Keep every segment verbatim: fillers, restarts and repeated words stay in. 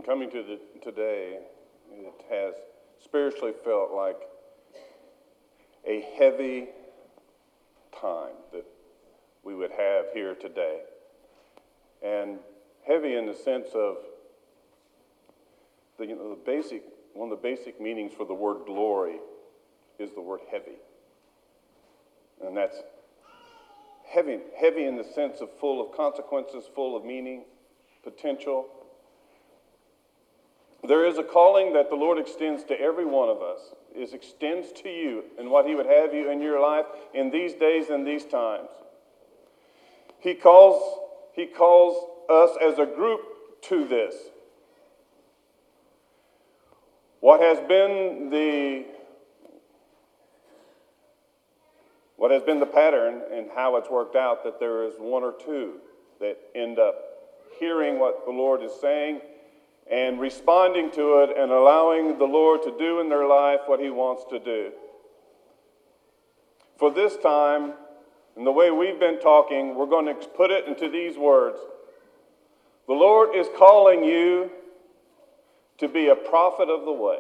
coming to the, today, it has spiritually felt like a heavy time that we would have here today. And heavy in the sense of the, you know, the basic, one of the basic meanings for the word glory is the word heavy. And that's heavy, heavy in the sense of full of consequences, full of meaning, potential. There is a calling that the Lord extends to every one of us, is extends to you and what He would have you in your life in these days and these times. He calls, He calls us as a group to this. What has been the what has been the pattern and how it's worked out that there is one or two that end up hearing what the Lord is saying and responding to it and allowing the Lord to do in their life what He wants to do. For this time, and the way we've been talking, we're going to put it into these words. The Lord is calling you to be a prophet of the way.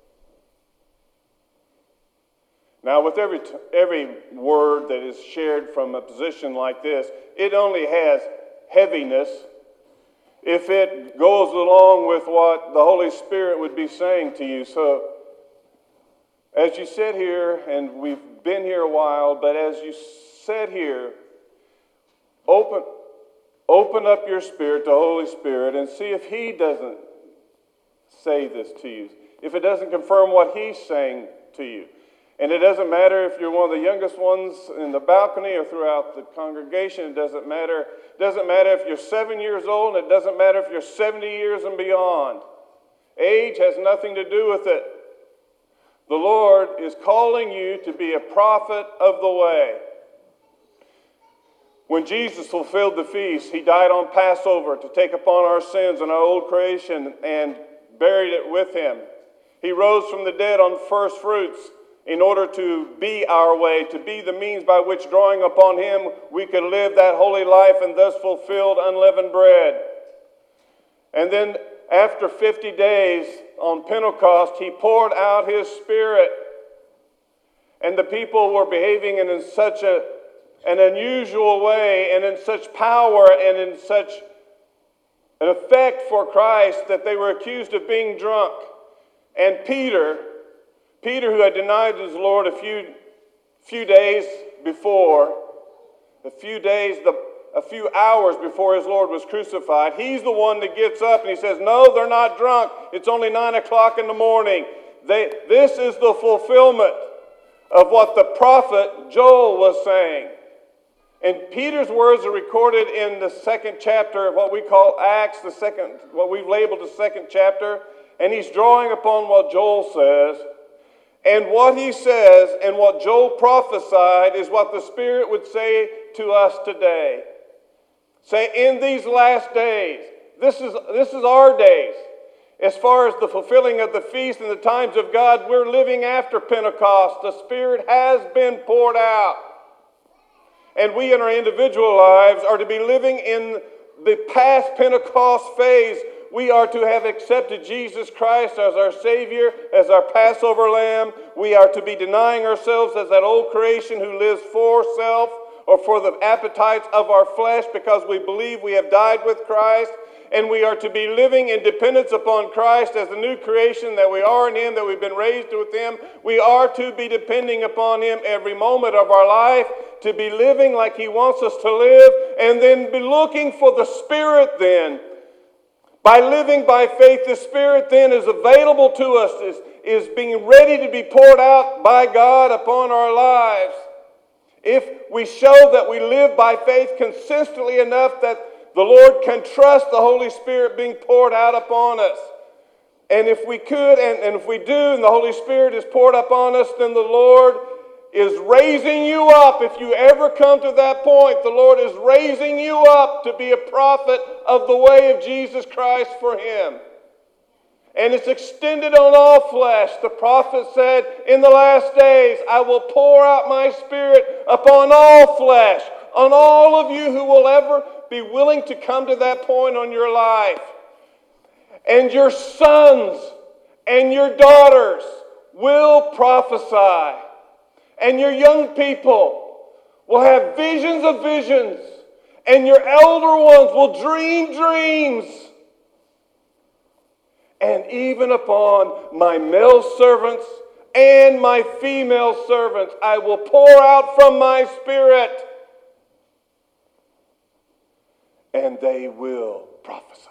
Now, with every every word that is shared from a position like this, it only has heaviness if it goes along with what the Holy Spirit would be saying to you. So, as you sit here, and we've been here a while, but as you sit here, open, open up your spirit to the Holy Spirit and see if He doesn't say this to you, if it doesn't confirm what He's saying to you. And it doesn't matter if you're one of the youngest ones in the balcony or throughout the congregation. It doesn't matter. It doesn't matter if you're seven years old, and it doesn't matter if you're seventy years and beyond. Age has nothing to do with it. The Lord is calling you to be a prophet of the way. When Jesus fulfilled the feast, He died on Passover to take upon our sins and our old creation and buried it with Him. He rose from the dead on first fruits in order to be our way, to be the means by which, drawing upon Him, we could live that holy life and thus fulfilled unleavened bread. And then after fifty days on Pentecost, He poured out His Spirit. And the people were behaving in such a, an unusual way and in such power and in such an effect for Christ that they were accused of being drunk. And Peter... Peter, who had denied his Lord a few, few days before, a few days, the, a few hours before his Lord was crucified, he's the one that gets up and he says, no, they're not drunk. It's only nine o'clock in the morning. They, this is the fulfillment of what the prophet Joel was saying. And Peter's words are recorded in the second chapter of what we call Acts, the second, what we've labeled the second chapter. And he's drawing upon what Joel says. And what he says and what Joel prophesied is what the Spirit would say to us today. Say, in these last days, this is, this is our days. As far as the fulfilling of the feast and the times of God, we're living after Pentecost. The Spirit has been poured out. And we in our individual lives are to be living in the past Pentecost phase. We are to have accepted Jesus Christ as our Savior, as our Passover Lamb. We are to be denying ourselves as that old creation who lives for self or for the appetites of our flesh because we believe we have died with Christ. And we are to be living in dependence upon Christ as the new creation that we are in Him, that we've been raised with Him. We are to be depending upon Him every moment of our life, to be living like He wants us to live, and then be looking for the Spirit then. By living by faith, the Spirit then is available to us, is, is being ready to be poured out by God upon our lives. If we show that we live by faith consistently enough that the Lord can trust the Holy Spirit being poured out upon us. And if we could, and, and if we do, and the Holy Spirit is poured upon us, then the Lord is raising you up. If you ever come to that point, the Lord is raising you up to be a prophet of the way of Jesus Christ for Him. And it's extended on all flesh. The prophet said, in the last days, I will pour out my Spirit upon all flesh, on all of you who will ever be willing to come to that point on your life. And your sons and your daughters will prophesy. And your young people will have visions of visions. And your elder ones will dream dreams. And even upon my male servants and my female servants, I will pour out from my Spirit, and they will prophesy.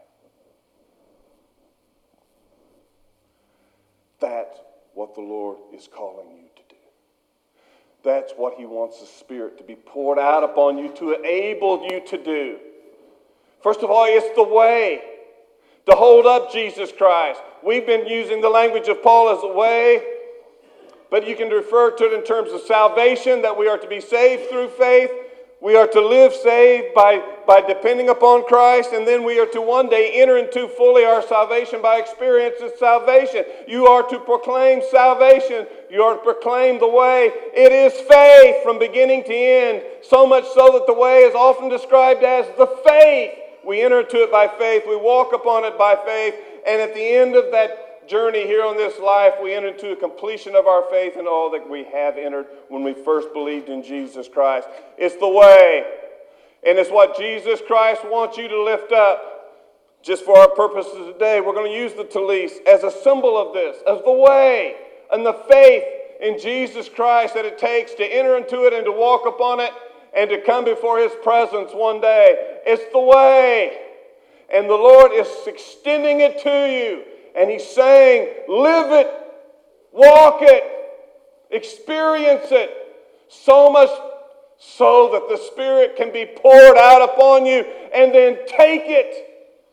That's what the Lord is calling you to do. That's what He wants the Spirit to be poured out upon you, to enable you to do. First of all, it's the way to hold up Jesus Christ. We've been using the language of Paul as a way, but you can refer to it in terms of salvation, that we are to be saved through faith. We are to live saved by, by depending upon Christ, and then we are to one day enter into fully our salvation by experience of salvation. You are to proclaim salvation. You are to proclaim the way. It is faith from beginning to end, so much so that the way is often described as the faith. We enter into it by faith. We walk upon it by faith, and at the end of that journey here on this life, we enter into a completion of our faith in all that we have entered when we first believed in Jesus Christ. It's the way, and it's what Jesus Christ wants you to lift up. Just for our purposes today, we're going to use the tallis as a symbol of this, as the way and the faith in Jesus Christ that it takes to enter into it and to walk upon it and to come before His presence one day. It's the way, and the Lord is extending it to you. And He's saying, live it, walk it, experience it, so much so that the Spirit can be poured out upon you, and then take it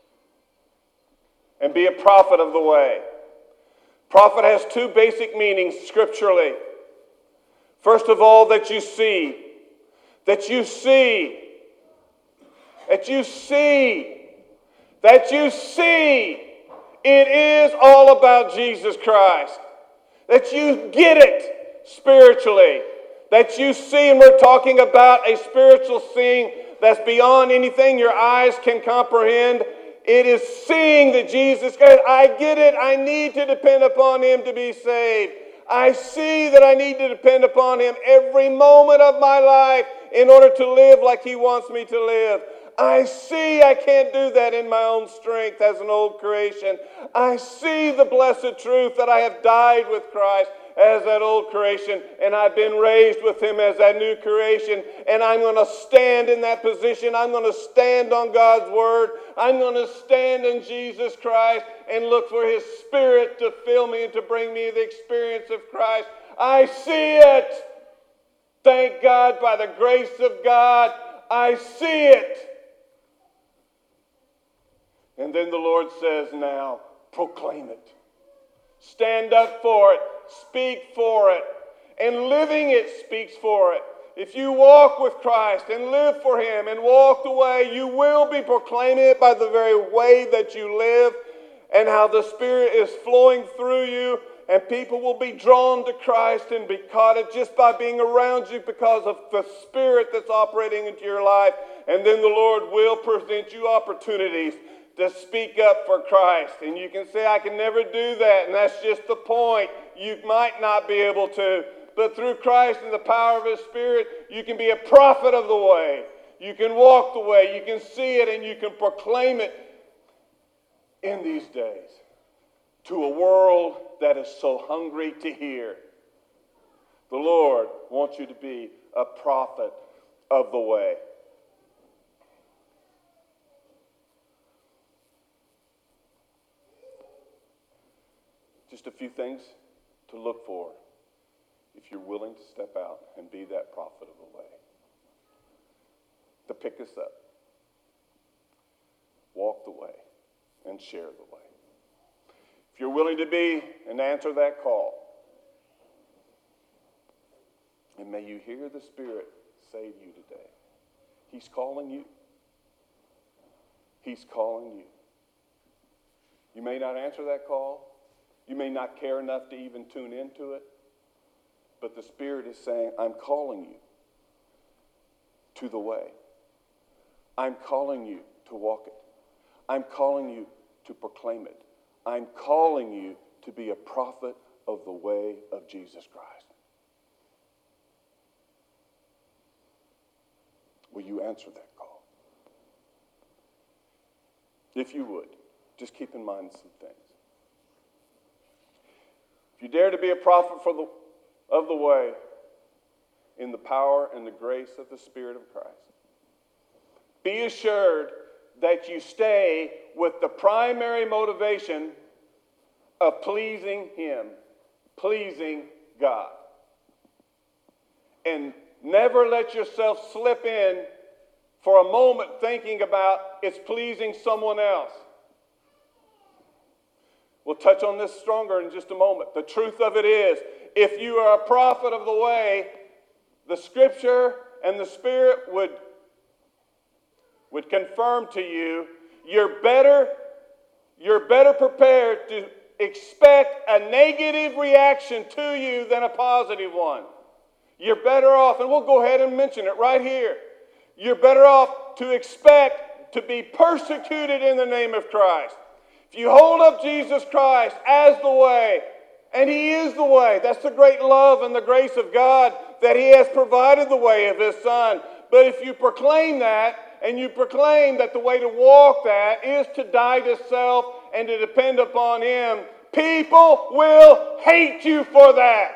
and be a prophet of the way. Prophet has two basic meanings scripturally. First of all, that you see, that you see, that you see, that you see. It is all about Jesus Christ. That you get it spiritually. That you see, and we're talking about a spiritual seeing that's beyond anything your eyes can comprehend. It is seeing that Jesus Christ, I get it, I need to depend upon Him to be saved. I see that I need to depend upon Him every moment of my life in order to live like He wants me to live. I see I can't do that in my own strength as an old creation. I see the blessed truth that I have died with Christ as that old creation, and I've been raised with Him as that new creation, and I'm going to stand in that position. I'm going to stand on God's Word. I'm going to stand in Jesus Christ and look for His Spirit to fill me and to bring me the experience of Christ. I see it. Thank God, by the grace of God, I see it. And then the Lord says, now, proclaim it. Stand up for it. Speak for it. And living it speaks for it. If you walk with Christ and live for Him and walk the way, you will be proclaiming it by the very way that you live and how the Spirit is flowing through you. And people will be drawn to Christ and be caught it just by being around you because of the Spirit that's operating into your life. And then the Lord will present you opportunities to speak up for Christ. And you can say, I can never do that. And that's just the point. You might not be able to. But through Christ and the power of His Spirit, you can be a prophet of the way. You can walk the way. You can see it and you can proclaim it in these days to a world that is so hungry to hear. The Lord wants you to be a prophet of the way. Just a few things to look for if you're willing to step out and be that prophet of the way. To pick us up, walk the way, and share the way. If you're willing to be and answer that call, and may you hear the Spirit say to you today, He's calling you. He's calling you. You may not answer that call. You may not care enough to even tune into it. But the Spirit is saying, I'm calling you to the way. I'm calling you to walk it. I'm calling you to proclaim it. I'm calling you to be a prophet of the way of Jesus Christ. Will you answer that call? If you would, just keep in mind some things. If you dare to be a prophet for the, of the way in the power and the grace of the Spirit of Christ, be assured that you stay with the primary motivation of pleasing Him, pleasing God. And never let yourself slip in for a moment thinking about it's pleasing someone else. We'll touch on this stronger in just a moment. The truth of it is, if you are a prophet of the way, the Scripture and the Spirit would, would confirm to you, you're better, you're better prepared to expect a negative reaction to you than a positive one. You're better off, and we'll go ahead and mention it right here. You're better off to expect to be persecuted in the name of Christ. If you hold up Jesus Christ as the way, and He is the way, that's the great love and the grace of God that He has provided the way of His Son. But if you proclaim that, and you proclaim that the way to walk that is to die to self and to depend upon Him, people will hate you for that.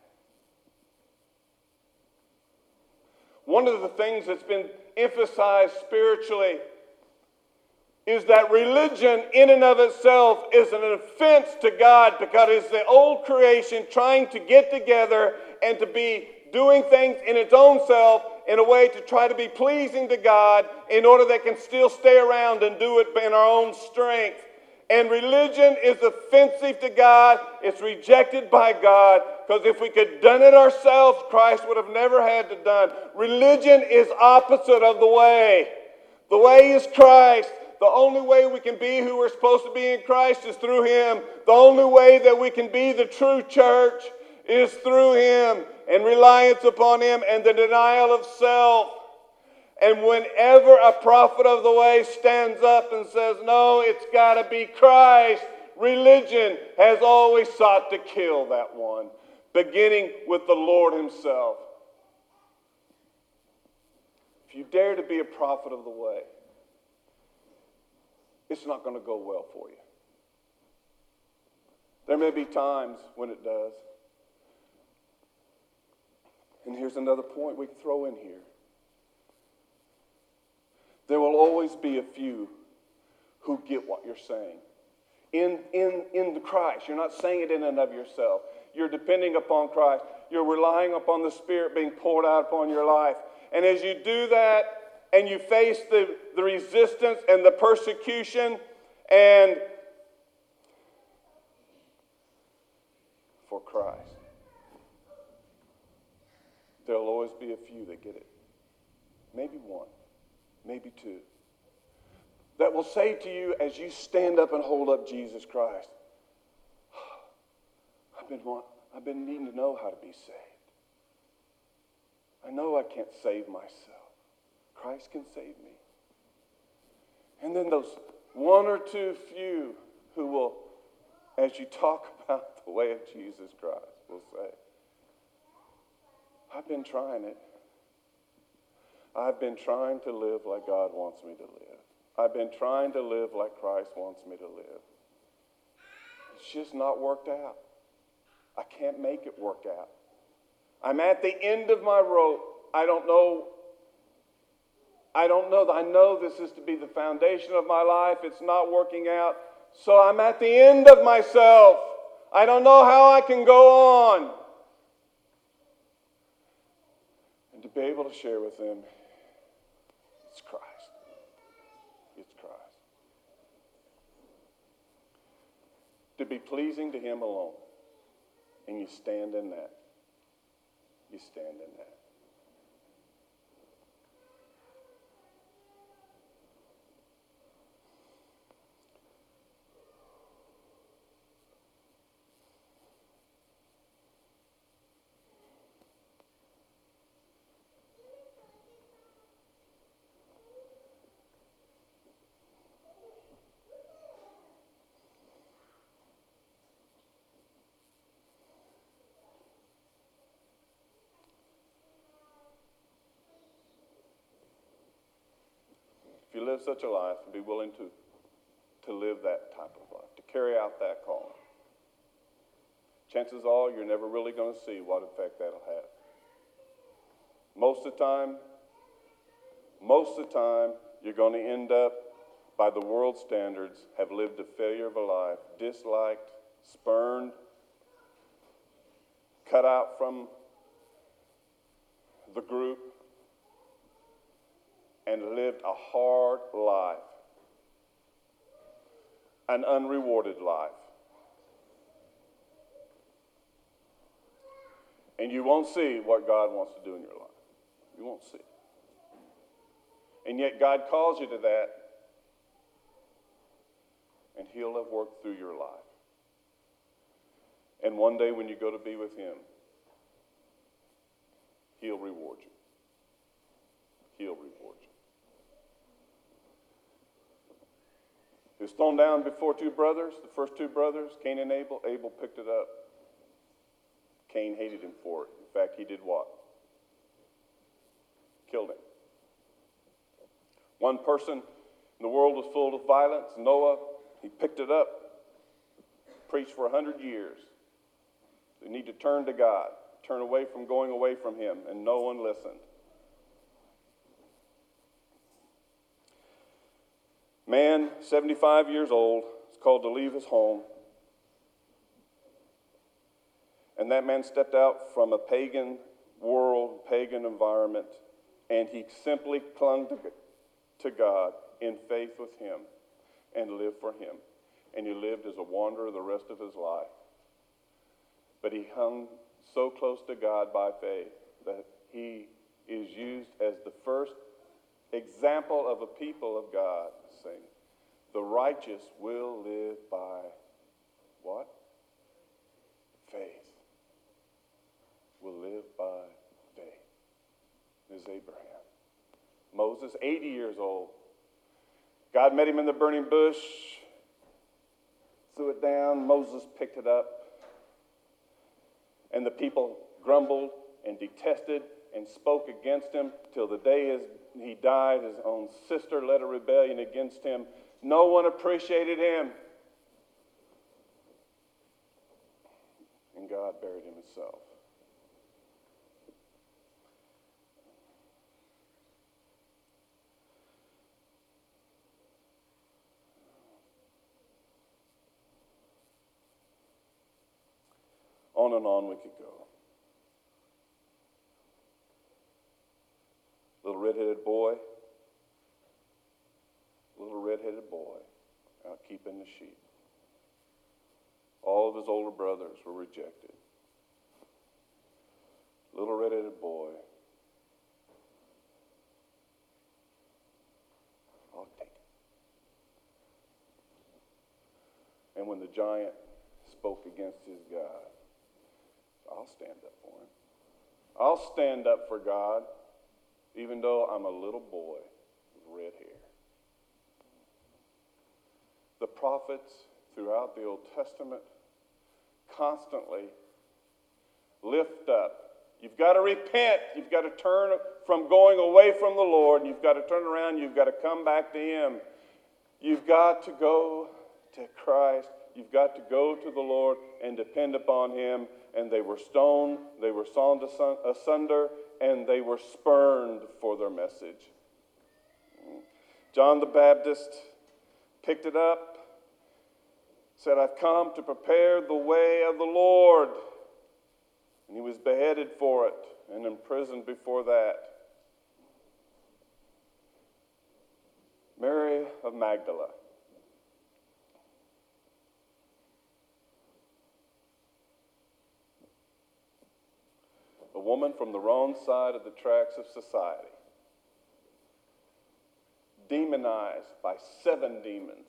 One of the things that's been emphasized spiritually is that religion in and of itself is an offense to God, because it's the old creation trying to get together and to be doing things in its own self in a way to try to be pleasing to God in order they can still stay around and do it in our own strength. And religion is offensive to God. It's rejected by God, because if we could have done it ourselves, Christ would have never had to done. Religion is opposite of the way. The way is Christ. The only way we can be who we're supposed to be in Christ is through Him. The only way that we can be the true church is through Him, and reliance upon Him, and the denial of self. And whenever a prophet of the way stands up and says, no, it's got to be Christ, religion has always sought to kill that one, beginning with the Lord Himself. If you dare to be a prophet of the way, it's not going to go well for you. There may be times when it does. And here's another point we can throw in here. There will always be a few who get what you're saying. In, in, in the Christ. You're not saying it in and of yourself. You're depending upon Christ. You're relying upon the Spirit being poured out upon your life. And as you do that, and you face the, the resistance and the persecution, and for Christ, there'll always be a few that get it. Maybe one, maybe two, that will say to you as you stand up and hold up Jesus Christ, I've been, want, I've been needing to know how to be saved. I know I can't save myself. Christ can save me. And then those one or two few who will, as you talk about the way of Jesus Christ, will say, I've been trying it. I've been trying to live like God wants me to live. I've been trying to live like Christ wants me to live. It's just not worked out. I can't make it work out. I'm at the end of my rope. I don't know. I don't know. I know this is to be the foundation of my life. It's not working out. So I'm at the end of myself. I don't know how I can go on. And to be able to share with them, it's Christ. It's Christ. To be pleasing to Him alone. And you stand in that. You stand in that. you live such a life and be willing to, to live that type of life, to carry out that calling, chances are you're never really going to see what effect that'll have. Most of the time, most of the time, you're going to end up, by the world's standards, have lived a failure of a life, disliked, spurned, cut out from the group, and lived a hard life, an unrewarded life. And you won't see what God wants to do in your life. You won't see it. And yet God calls you to that, and he'll have worked through your life. And one day when you go to be with him, he'll reward you. He'll reward you. He was thrown down before two brothers, the first two brothers, Cain and Abel. Abel picked it up. Cain hated him for it. In fact, he did what? Killed him. One person in the world was full of violence. Noah, he picked it up, preached for a hundred years. They need to turn to God, turn away from going away from him, and no one listened. Man, seventy-five years old, is called to leave his home. And that man stepped out from a pagan world, pagan environment, and he simply clung to, to God in faith with him and lived for him. And he lived as a wanderer the rest of his life. But he hung so close to God by faith that he is used as the first example of a people of God saying, the righteous will live by what? Faith. Will live by faith. Is Abraham. Moses, eighty years old. God met him in the burning bush, threw it down. Moses picked it up. And the people grumbled and detested and spoke against him till the day his, he died. His own sister led a rebellion against him. No one appreciated him. And God buried him himself. On and on we could go. Little red-headed boy, little red-headed boy out keeping the sheep. All of his older brothers were rejected. Little red-headed boy. I'll take it. And when the giant spoke against his God, I'll stand up for him. I'll stand up for God, even though I'm a little boy with red hair. The prophets throughout the Old Testament constantly lift up. You've got to repent. You've got to turn from going away from the Lord. You've got to turn around. You've got to come back to him. You've got to go to Christ. You've got to go to the Lord and depend upon him. And they were stoned, they were sawn asunder, and they were spurned for their message. John the Baptist picked it up, said, I've come to prepare the way of the Lord. And he was beheaded for it and imprisoned before that. Mary of Magdala. A woman from the wrong side of the tracks of society. Demonized by seven demons.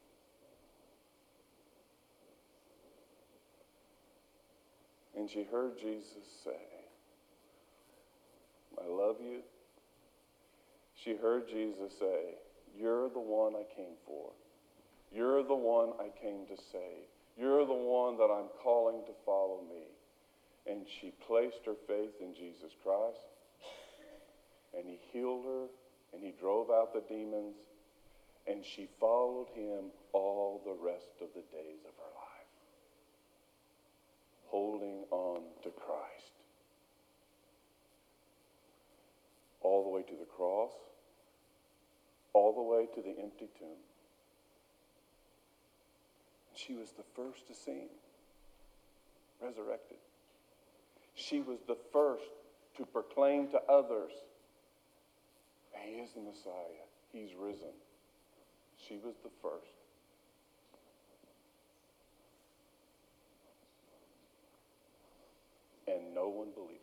And she heard Jesus say, I love you. She heard Jesus say, you're the one I came for. You're the one I came to save. You're the one that I'm calling to follow me. And she placed her faith in Jesus Christ. And he healed her. And he drove out the demons. And she followed him all the rest of the days of her life, holding on to Christ. All the way to the cross, all the way to the empty tomb. And she was the first to see him resurrected. She was the first to proclaim to others, he is the Messiah. He's risen. She was the first. And no one believed